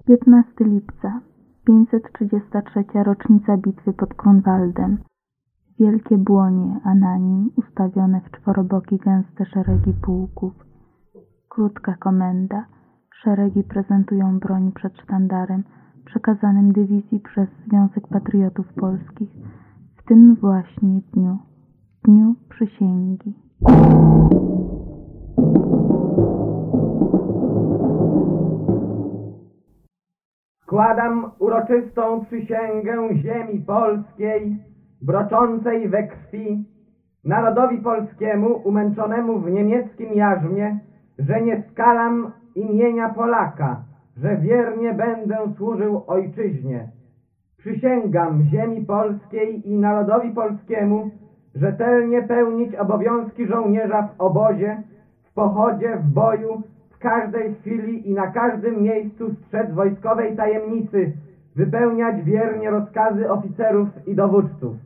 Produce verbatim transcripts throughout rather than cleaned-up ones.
piętnastego lipca, pięćset trzydziesta trzecia rocznica bitwy pod Grunwaldem. Wielkie błonie, a na nim ustawione w czworoboki gęste szeregi pułków. Krótka komenda. Szeregi prezentują broń przed sztandarem przekazanym dywizji przez Związek Patriotów Polskich w tym właśnie dniu, dniu przysięgi. Składam uroczystą przysięgę ziemi polskiej, broczącej we krwi, narodowi polskiemu umęczonemu w niemieckim jarzmie, że nie skalam imienia Polaka, że wiernie będę służył ojczyźnie. Przysięgam ziemi polskiej i narodowi polskiemu rzetelnie pełnić obowiązki żołnierza w obozie, w pochodzie, w boju, w każdej chwili i na każdym miejscu strzec wojskowej tajemnicy, wypełniać wiernie rozkazy oficerów i dowódców.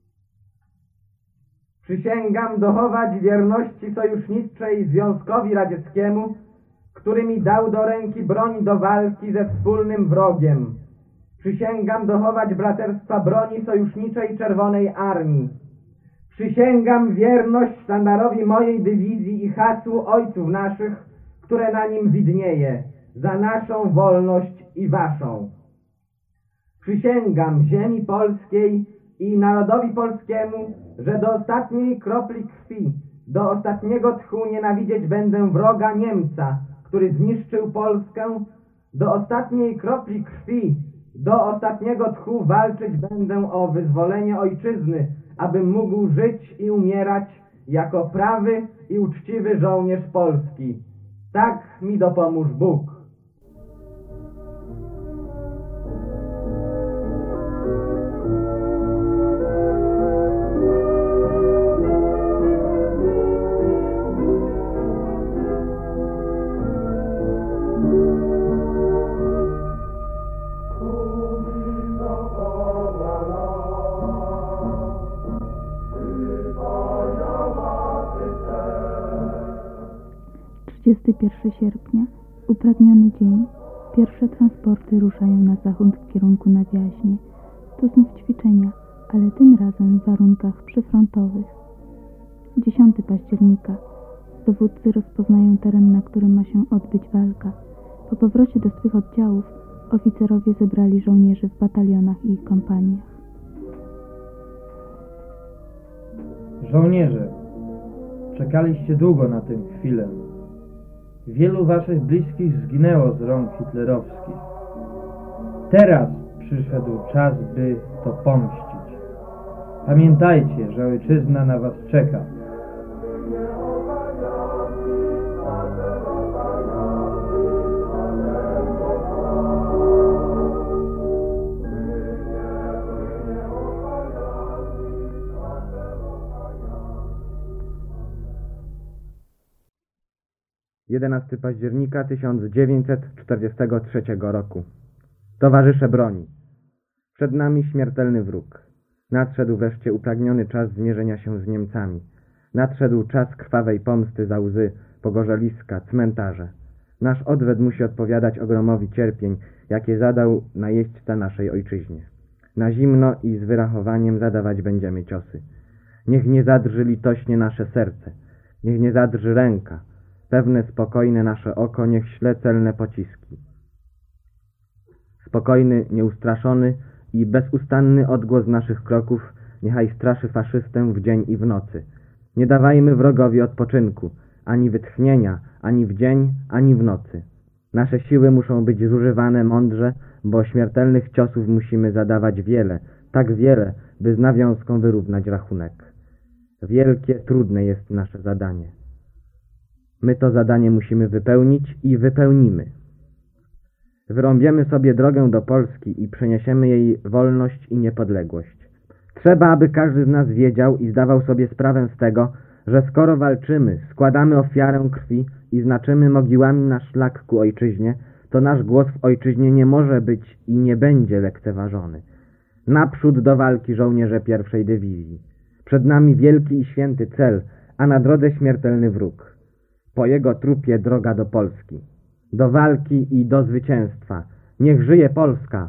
Przysięgam dochować wierności sojuszniczej Związkowi Radzieckiemu, który mi dał do ręki broń do walki ze wspólnym wrogiem. Przysięgam dochować braterstwa broni sojuszniczej Czerwonej Armii. Przysięgam wierność sztandarowi mojej dywizji i hasłu ojców naszych, które na nim widnieje, za naszą wolność i waszą. Przysięgam ziemi polskiej i narodowi polskiemu, że do ostatniej kropli krwi, do ostatniego tchu nienawidzieć będę wroga Niemca, który zniszczył Polskę, do ostatniej kropli krwi, do ostatniego tchu walczyć będę o wyzwolenie ojczyzny, abym mógł żyć i umierać jako prawy i uczciwy żołnierz Polski. Tak mi dopomóż Bóg. trzydziestego pierwszego sierpnia, upragniony dzień, pierwsze transporty ruszają na zachód w kierunku na Wiaźnie. To znów ćwiczenia, ale tym razem w warunkach przyfrontowych. dziesiątego października. Dowódcy rozpoznają teren, na którym ma się odbyć walka. Po powrocie do swych oddziałów oficerowie zebrali żołnierzy w batalionach i kompaniach. Żołnierze, czekaliście długo na tę chwilę. Wielu waszych bliskich zginęło z rąk hitlerowskich. Teraz przyszedł czas, by to pomścić. Pamiętajcie, że ojczyzna na was czeka. jedenastego października tysiąc dziewięćset czterdziestego trzeciego roku. Towarzysze broni. Przed nami śmiertelny wróg. Nadszedł wreszcie upragniony czas zmierzenia się z Niemcami. Nadszedł czas krwawej pomsty za łzy, pogorzeliska, cmentarze. Nasz odwet musi odpowiadać ogromowi cierpień, jakie zadał najeźdźca naszej ojczyźnie. Na zimno i z wyrachowaniem zadawać będziemy ciosy. Niech nie zadrży litośnie nasze serce. Niech nie zadrży ręka. Pewne, spokojne nasze oko niech śle celne pociski. Spokojny, nieustraszony i bezustanny odgłos naszych kroków niechaj straszy faszystę w dzień i w nocy. Nie dawajmy wrogowi odpoczynku, ani wytchnienia, ani w dzień, ani w nocy. Nasze siły muszą być zużywane mądrze, bo śmiertelnych ciosów musimy zadawać wiele, tak wiele, by z nawiązką wyrównać rachunek. Wielkie, trudne jest nasze zadanie. My to zadanie musimy wypełnić i wypełnimy. Wyrąbiemy sobie drogę do Polski i przeniesiemy jej wolność i niepodległość. Trzeba, aby każdy z nas wiedział i zdawał sobie sprawę z tego, że skoro walczymy, składamy ofiarę krwi i znaczymy mogiłami nasz szlak ku ojczyźnie, to nasz głos w ojczyźnie nie może być i nie będzie lekceważony. Naprzód do walki żołnierze pierwszej dywizji. Przed nami wielki i święty cel, a na drodze śmiertelny wróg. Po jego trupie droga do Polski. Do walki i do zwycięstwa. Niech żyje Polska!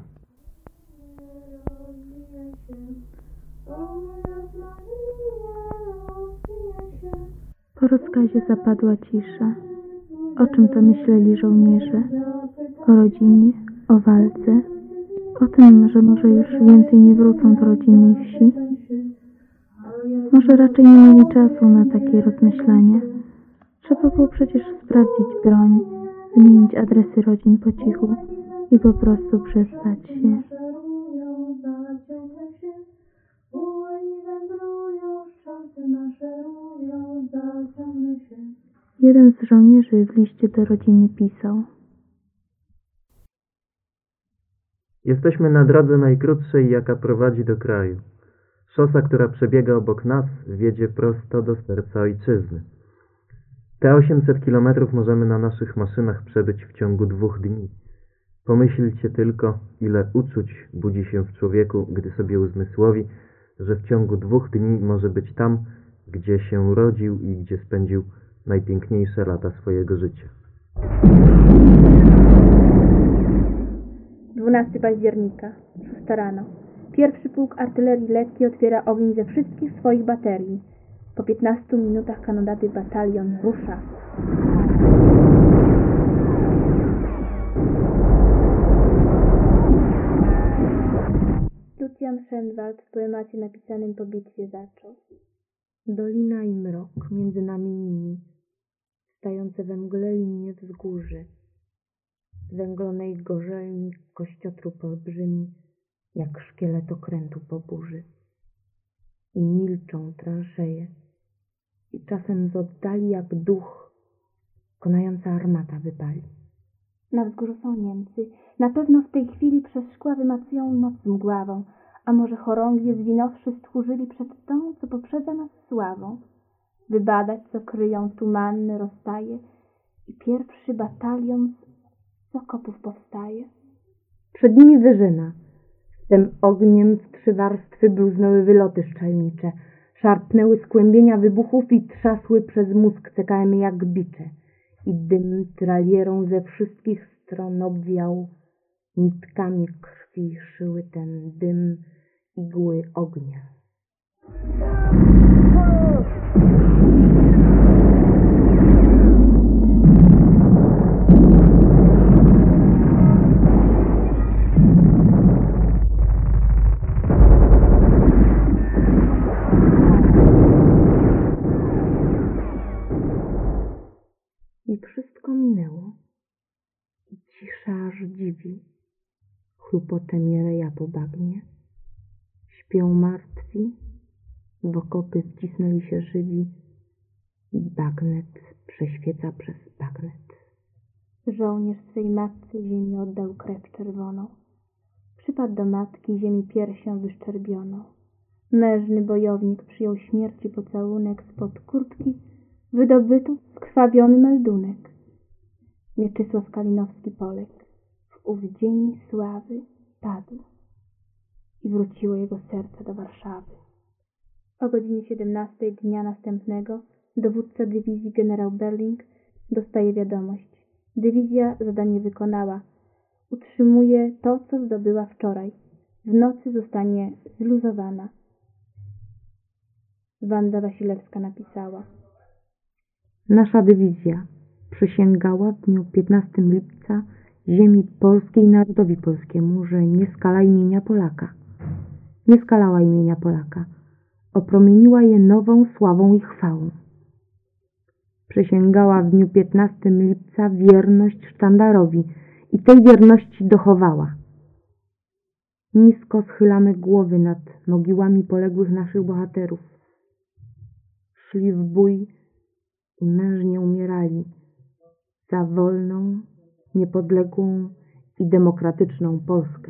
Po rozkazie zapadła cisza. O czym to myśleli żołnierze? O rodzinie, o walce, o tym, że może już więcej nie wrócą do rodzinnej wsi? Może raczej nie mieli czasu na takie rozmyślania. Trzeba było przecież sprawdzić broń, wymienić adresy rodzin po cichu i po prostu przestać się. Jeden z żołnierzy w liście do rodziny pisał: Jesteśmy na drodze najkrótszej, jaka prowadzi do kraju. Szosa, która przebiega obok nas, wiedzie prosto do serca ojczyzny. Te osiemset kilometrów możemy na naszych maszynach przebyć w ciągu dwóch dni. Pomyślcie tylko, ile uczuć budzi się w człowieku, gdy sobie uzmysłowi, że w ciągu dwóch dni może być tam, gdzie się urodził i gdzie spędził najpiękniejsze lata swojego życia. dwunastego października, szósta rano. Pierwszy pułk artylerii lekkiej otwiera ogień ze wszystkich swoich baterii. Po piętnastu minutach kanonaty batalion rusza. Lucjan Szendwald w poemacie napisanym po bitwie zaczął: Dolina i mrok między nami nimi, stające we mgle linie wzgórzy. Z węglonej gorzelni kościotrup olbrzymi, jak szkielet okrętu po burzy. I milczą transzeje, i czasem z oddali jak duch konająca armata wypali. Na wzgórzu są Niemcy. Na pewno w tej chwili przez szkła wymacują noc mgławą, a może chorągwie zwinąwszy stchórzyli przed tą, co poprzedza nas sławą. Wybadać, co kryją tumanne rozstaje i pierwszy batalion z okopów powstaje. Przed nimi wyżyna. Z tym ogniem w trzy warstwy bluznęły wyloty szczelnicze, szarpnęły skłębienia wybuchów i trzasły przez mózg C K M jak bicze. I dym tralierą ze wszystkich stron obwiał, nitkami krwi szyły ten dym igły ognia. I wszystko minęło. I cisza aż dziwi. Chlupocze mieleja po bagnie. Śpią martwi. W okopy wcisnęli się żywi. I bagnet prześwieca przez bagnet. Żołnierz swej matce ziemi oddał krew czerwoną. Przypadł do matki, ziemi piersią wyszczerbioną. Mężny bojownik przyjął śmierci pocałunek spod kurtki, wydobytu skrwawiony meldunek. Mieczysław Kalinowski Polek w ów dzień sławy padł i wróciło jego serce do Warszawy. O godzinie siedemnastej dnia następnego dowódca dywizji generał Berling dostaje wiadomość. Dywizja zadanie wykonała. Utrzymuje to, co zdobyła wczoraj. W nocy zostanie zluzowana. Wanda Wasilewska napisała: Nasza dywizja przysięgała w dniu piętnastego lipca ziemi polskiej narodowi polskiemu, że nie skala imienia Polaka. Nie skalała imienia Polaka. Opromieniła je nową sławą i chwałą. Przysięgała w dniu piętnastego lipca wierność sztandarowi i tej wierności dochowała. Nisko schylamy głowy nad mogiłami poległych naszych bohaterów. Szli w bój i mężnie umierali za wolną, niepodległą i demokratyczną Polskę.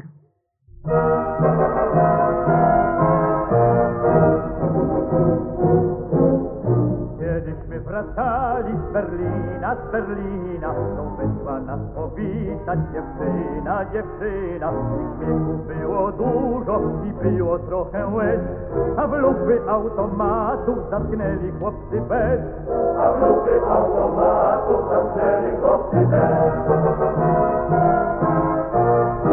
Kiedyśmy wracali z Berlina, z Berlina, to wyszła nas powitać dziewczyna, dziewczyna. I śmiechu było dużo i było trochę łez, a w lupy automatów zatknęli chłopcy bez. A w lupy automatów zatknęli chłopcy bez.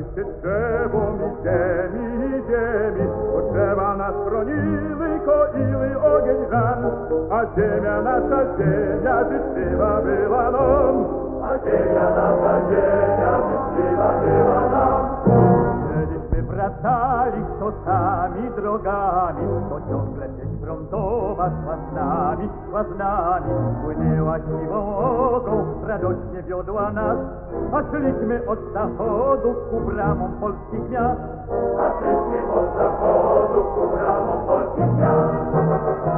się drzewom i ziemi, i ziemi, bo drzewa nas chroniły, koiły ogień żar, a ziemia nasza ziemia życzliwa była nam, a ziemia nasza ziemia życzliwa była nam. Kiedyśmy wracali szosami, drogami, to ciągle sieć frontowa szła z nami, szła z nami, płynęła siwą ogą, radośnie wiodła nas, a szliśmy od zachodu ku bramom polskich miast, a szliśmy od zachodu ku bramom polskich miast.